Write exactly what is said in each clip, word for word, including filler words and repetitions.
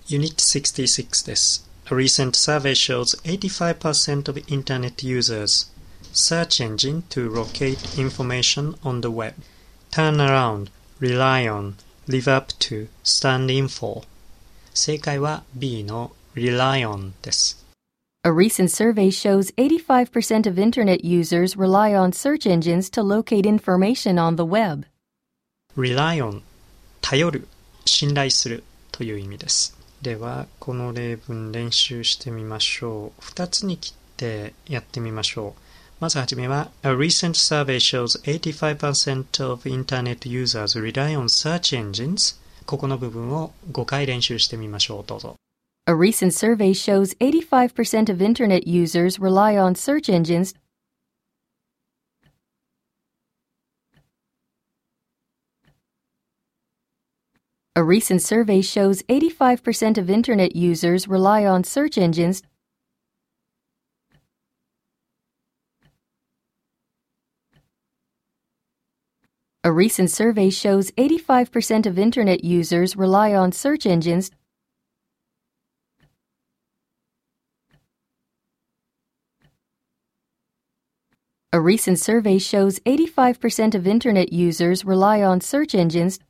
Unit sixty-six です。A recent survey shows eighty-five percent of Internet users search engine to locate information on the web. Turn around, rely on, live up to, stand in for. 正解は B の rely on です。 A recent survey shows eighty-five percent of Internet users rely on search engines to locate information on the web. rely on 頼る、信頼するという意味です。ではこの例文練習してみましょう。ふたつに切ってやってみましょう。まずはじめは A recent survey shows eighty-five percent of Internet users rely on search engines ここの部分をごかい練習してみましょう。どうぞ。 A recent survey shows eighty-five percent of Internet users rely on search engines A recent survey shows eighty-five percent of Internet users rely on search engines A recent survey shows eighty-five percent of Internet users rely on search engines A recent survey shows eighty-five percent of Internet users rely on search engines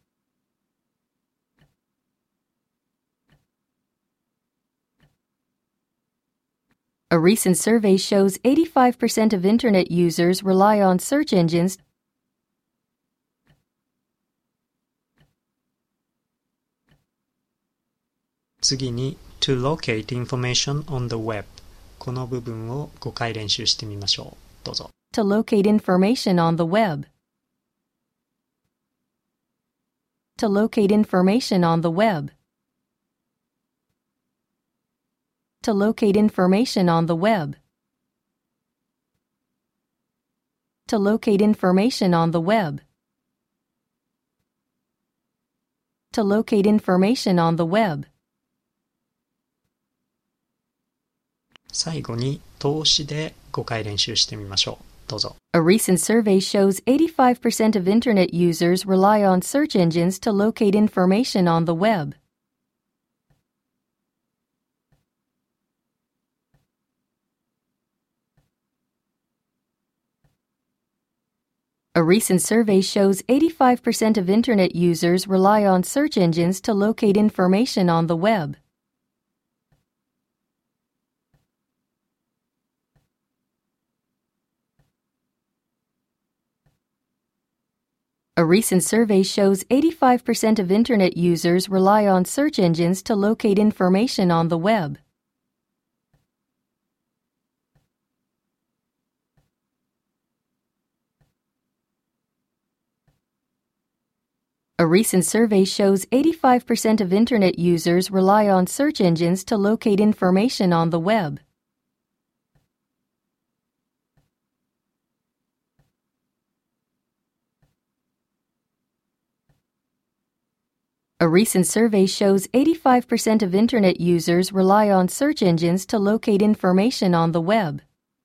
A recent survey shows eighty-five percent of Internet users rely on search engines 次に to locate information on the web この部分をごかい練習してみましょう。どうぞ。 to locate information on the web. To locate information on the web. To locate information on the web. To locate information on the web. To locate information on the web. 最後に動詞でごかい練習してみましょう。どうぞ。 A recent survey shows eighty-five percent of Internet users rely on search engines to locate information on the web. A recent survey shows eighty-five percent of Internet users rely on search engines to locate information on the web. A recent survey shows eighty-five percent of Internet users rely on search engines to locate information on the web. A recent survey shows eighty-five percent of Internet users rely on search engines to locate information on the web. A recent survey shows eighty-five percent of Internet users rely on search engines to locate information on the web.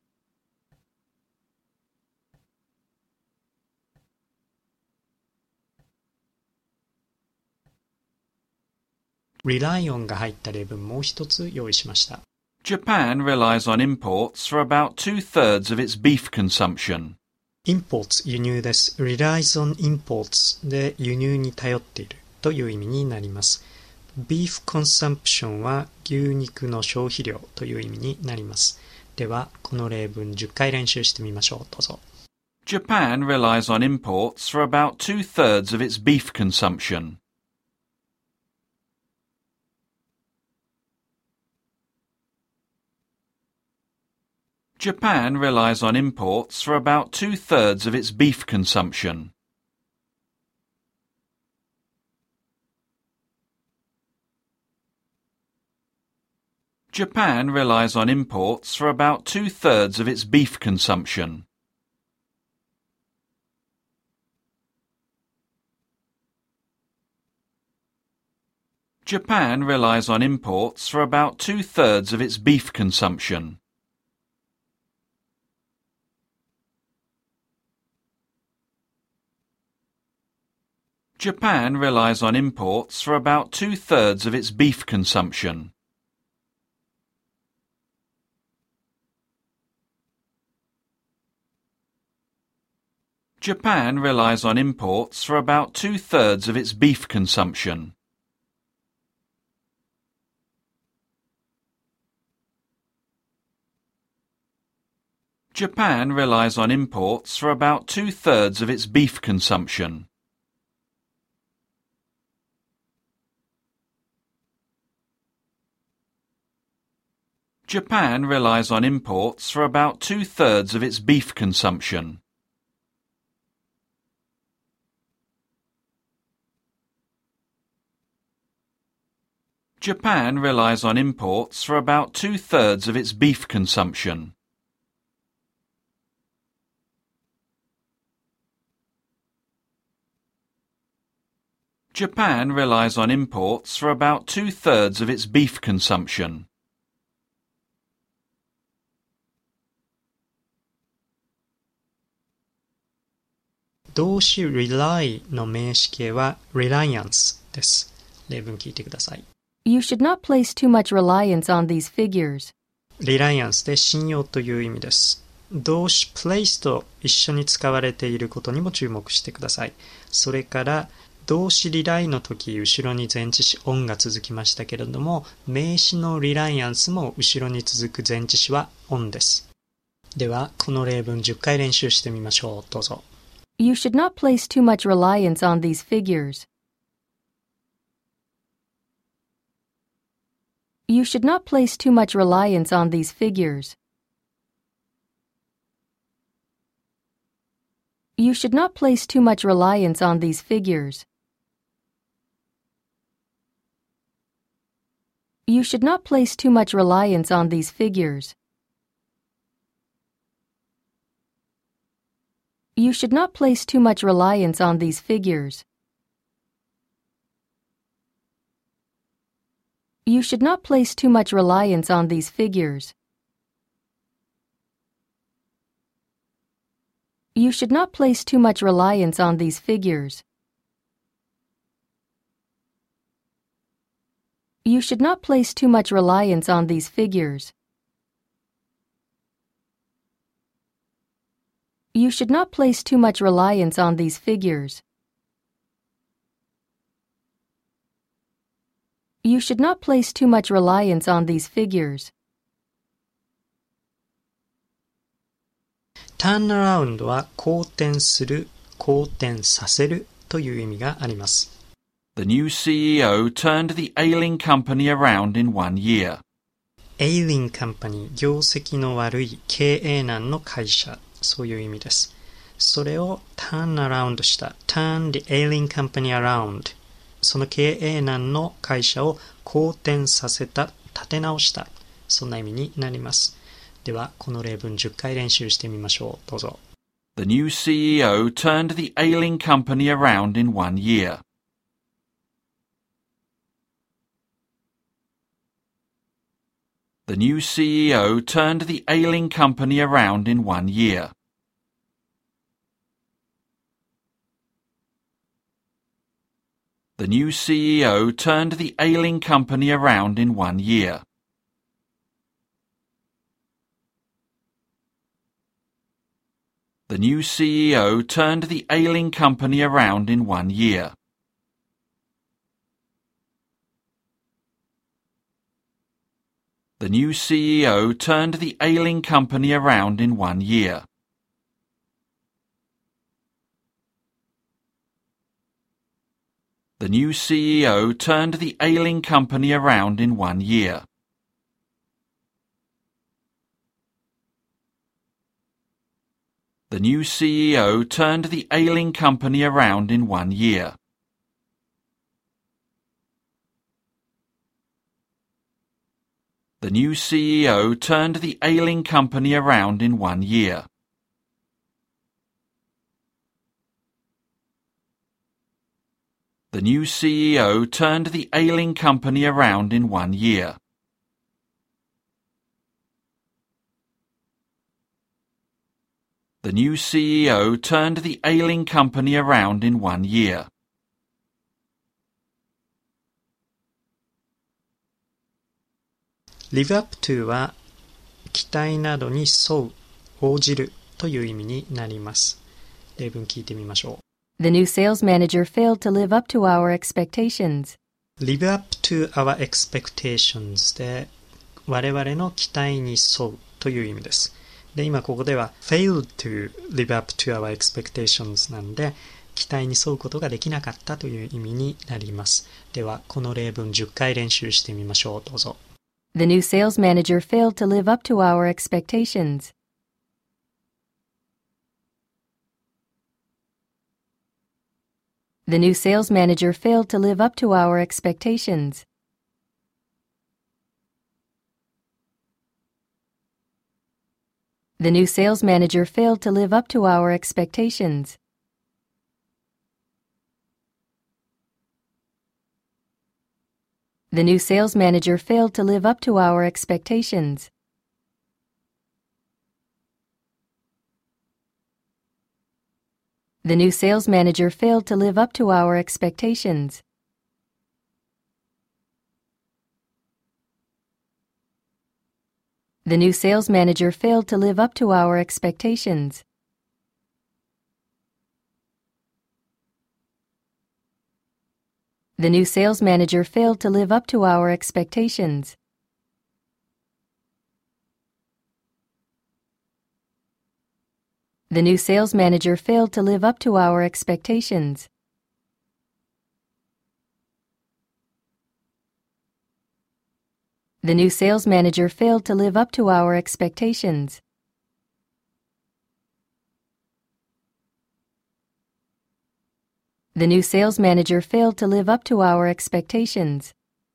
rely on が入った例文もう一つ用意しました。 Japan relies on imports for about two-thirds of its beef consumption. imports 輸入です。relies on imports で輸入に頼っているという意味になります。beef consumption は牛肉の消費量という意味になります。ではこの例文じゅっかい練習してみましょう。どうぞ。 Japan relies on imports for about two-thirds of its beef consumption. Japan relies on imports for about two-thirds of its beef consumption. Japan relies on imports for about two-thirds of its beef consumption. Japan relies on imports for about two-thirds of its beef consumption. Japan relies on imports for about two-thirds of its beef consumption. Japan relies on imports for about two-thirds of its beef consumption. Japan relies on imports for about two-thirds of its beef consumption. Japan relies on imports for about two-thirds of its beef consumption. Japan relies on imports for about two-thirds of its beef consumption. Japan relies on imports for about two-thirds of its beef consumption. 動詞 rely の名詞形は reliance です。例文聞いてください。 You should not place too much reliance on these figures. reliance で信用という意味です。動詞 place と一緒に使われていることにも注目してください。それから動詞 rely の時、後ろに前置詞 on が続きましたけれども、名詞の reliance も後ろに続く前置詞は on です。では、この例文じゅっかい練習してみましょう。どうぞ。 You should not place too much reliance on these figures. You should not place too much reliance on these figures. You should not place too much reliance on these figures. You should not place too much reliance on these figures. You should not place too much reliance on these figures. You should not place too much reliance on these figures. You should not place too much reliance on these figures. You should not place too much reliance on these figures. You should not place too much reliance on these figures. You should not place too much reliance on these figures. turn around は好転する、好転させるという意味があります。 The new C E O turned the ailing company around in one year. ailing company、業績の悪い経営難の会社、そういう意味です。それを turn around した。turn the ailing company around。その経営難の会社を好転させた、立て直した。そんな意味になります。では、この例文じゅっかい練習してみましょう。どうぞ。 The new C E O turned the ailing company around in one year. The new C E O turned the ailing company around in one year. The new C E O turned the ailing company around in one year. The new C E O turned the ailing company around in one year. The new C E O turned the ailing company around in one year. The new C E O turned the ailing company around in one year. The new C E O turned the ailing company around in one year. The new C E O turned the ailing company around in one year. The new C E O turned the ailing company around in one year. The new C E O turned the ailing company around in one year. live up to は期待などに沿う、応じるという意味になります。例文聞いてみましょう。 The new sales manager failed to live up to our expectations. live up to our expectations で我々の期待に沿うという意味です。で、今ここでは failed to live up to our expectations なんで期待に沿うことができなかったという意味になります。ではこの例文じゅっかい練習してみましょう。どうぞ。 The new sales manager failed to live up to our expectations. The new sales manager failed to live up to our expectations. The new sales manager failed to live up to our expectations. The new sales manager failed to live up to our expectations. The new sales manager failed to live up to our expectations. The new sales manager failed to live up to our expectations. The new sales manager failed to live up to our expectations. The new sales manager failed to live up to our expectations. The new sales manager failed to live up to our expectations. The new sales manager failed to live up to our expectations.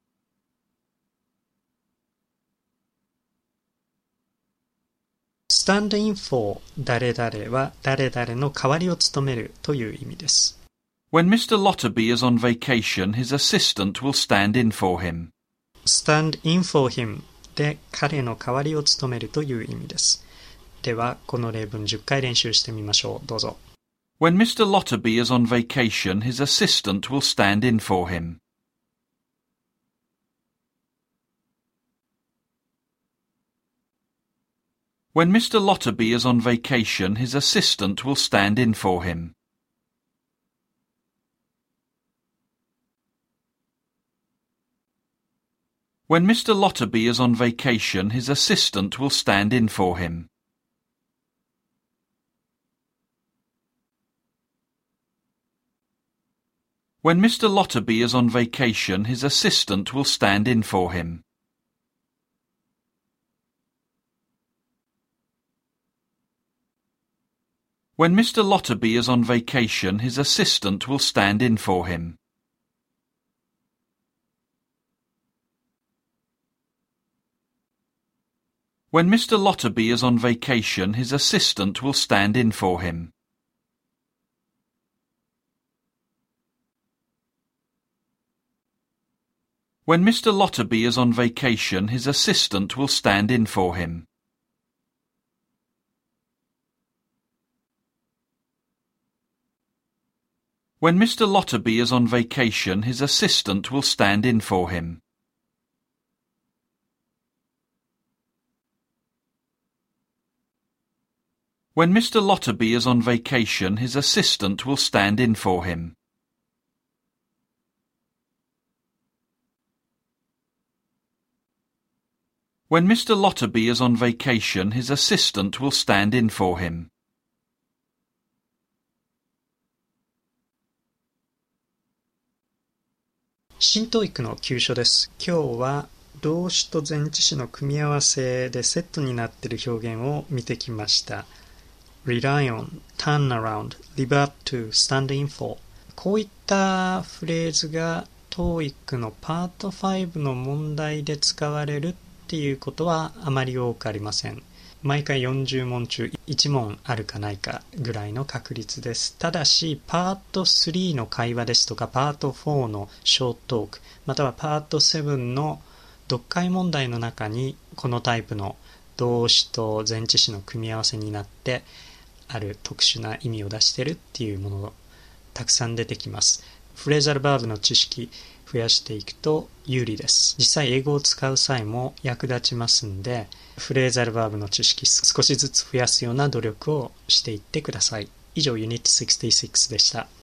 stand in for 誰々は誰々の代わりを務めるという意味です。 When Mister Lotterby is on vacation, his assistant will stand in for him. stand in for him で彼の代わりを務めるという意味です。では、この例文じゅっかい練習してみましょう。どうぞ。 When Mister Lotterby is on vacation, his assistant will stand in for him. When Mister Lotterby is on vacation, his assistant will stand in for him. When Mister Lotterby is on vacation, his assistant will stand in for him. When Mister Lotterby is on vacation, his assistant will stand in for him. When Mister Lotterby is on vacation, his assistant will stand in for him. When Mister Lotterby is on vacation, his assistant will stand in for him. When Mister Lotterby is on vacation, his assistant will stand in for him. When Mister Lotterby is on vacation, his assistant will stand in for him. When Mister Lotterby is on vacation, his assistant will stand in for him. When Mister Lotterby is on vacation, his assistant will stand in for him. 新トーイックの急所です。今日は動詞と前置詞の組み合わせでセットになっている表現を見てきました。rely on, turn around, live up to, stand in for こういったフレーズがトーイックのパートファイブの問題で使われるっていうことはあまり多くありません。毎回よんじゅう問中いち問あるかないかぐらいの確率です。ただしパートスリーの会話ですとかパートフォーのショートークまたはパートセブンの読解問題の中にこのタイプの動詞と前置詞の組み合わせになってある特殊な意味を出しているっていうものがたくさん出てきます。フレーザルバーブの知識増やしていくと有利です。実際英語を使う際も役立ちますんで、フレーザルバーブの知識少しずつ増やすような努力をしていってください。以上ユニットろくじゅうろくでした。